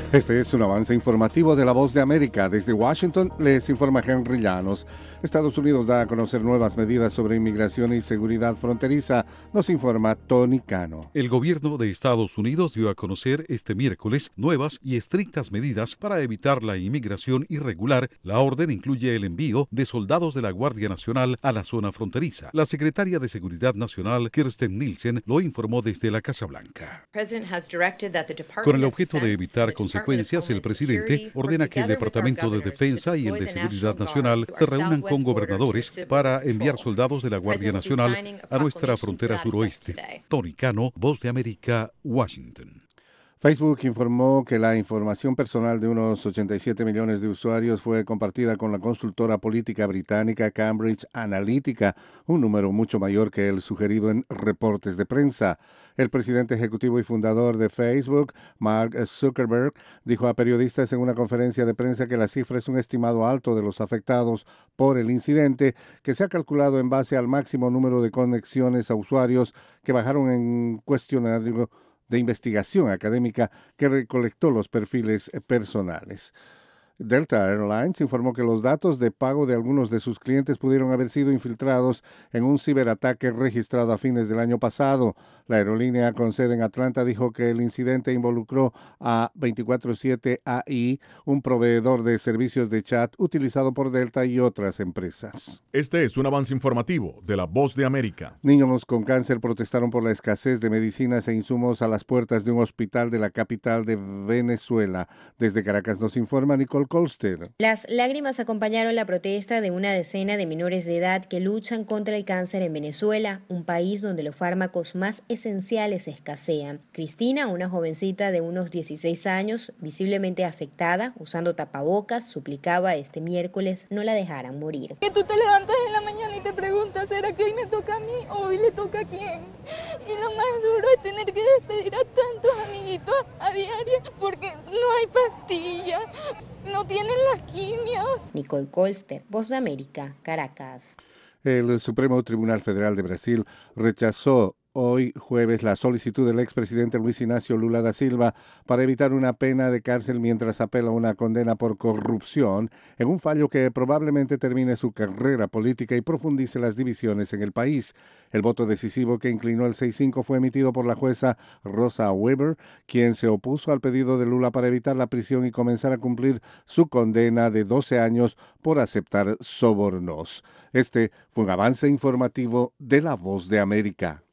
Este es un avance informativo de La Voz de América. Desde Washington les informa Henry Llanos. Estados Unidos da a conocer nuevas medidas sobre inmigración y seguridad fronteriza. Nos informa Tony Cano. El gobierno de Estados Unidos dio a conocer este miércoles nuevas y estrictas medidas para evitar la inmigración irregular. La orden incluye el envío de soldados de la Guardia Nacional a la zona fronteriza. La secretaria de Seguridad Nacional, Kirsten Nielsen, lo informó desde la Casa Blanca. Con el objeto de evitar consecuencias, el presidente ordena que el Departamento de Defensa y el de Seguridad Nacional se reúnan con gobernadores para enviar soldados de la Guardia Nacional a nuestra frontera suroeste. Tony Cano, Voz de América, Washington. Facebook informó que la información personal de unos 87 millones de usuarios fue compartida con la consultora política británica Cambridge Analytica, un número mucho mayor que el sugerido en reportes de prensa. El presidente ejecutivo y fundador de Facebook, Mark Zuckerberg, dijo a periodistas en una conferencia de prensa que la cifra es un estimado alto de los afectados por el incidente, que se ha calculado en base al máximo número de conexiones a usuarios que bajaron en cuestionario de investigación académica que recolectó los perfiles personales. Delta Airlines informó que los datos de pago de algunos de sus clientes pudieron haber sido infiltrados en un ciberataque registrado a fines del año pasado. La aerolínea con sede en Atlanta dijo que el incidente involucró a 24/7 AI, un proveedor de servicios de chat utilizado por Delta y otras empresas. Este es un avance informativo de La Voz de América. Niños con cáncer protestaron por la escasez de medicinas e insumos a las puertas de un hospital de la capital de Venezuela. Desde Caracas nos informa Nicole Colster. Las lágrimas acompañaron la protesta de una decena de menores de edad que luchan contra el cáncer en Venezuela, un país donde los fármacos más esenciales escasean. Cristina, una jovencita de unos 16 años, visiblemente afectada, usando tapabocas, suplicaba este miércoles no la dejaran morir. Que tú te levantas en la mañana y te preguntas, ¿será que hoy me toca a mí o hoy le toca a quién? Y lo más duro es tener que despedir a tantos amiguitos a diario porque no hay pastillas. No tienen las quimios. Nicole Colster, Voz de América, Caracas. El Supremo Tribunal Federal de Brasil rechazó hoy jueves la solicitud del expresidente Luis Ignacio Lula da Silva para evitar una pena de cárcel mientras apela a una condena por corrupción en un fallo que probablemente termine su carrera política y profundice las divisiones en el país. El voto decisivo que inclinó el 6-5 fue emitido por la jueza Rosa Weber, quien se opuso al pedido de Lula para evitar la prisión y comenzar a cumplir su condena de 12 años por aceptar sobornos. Este fue un avance informativo de La Voz de América.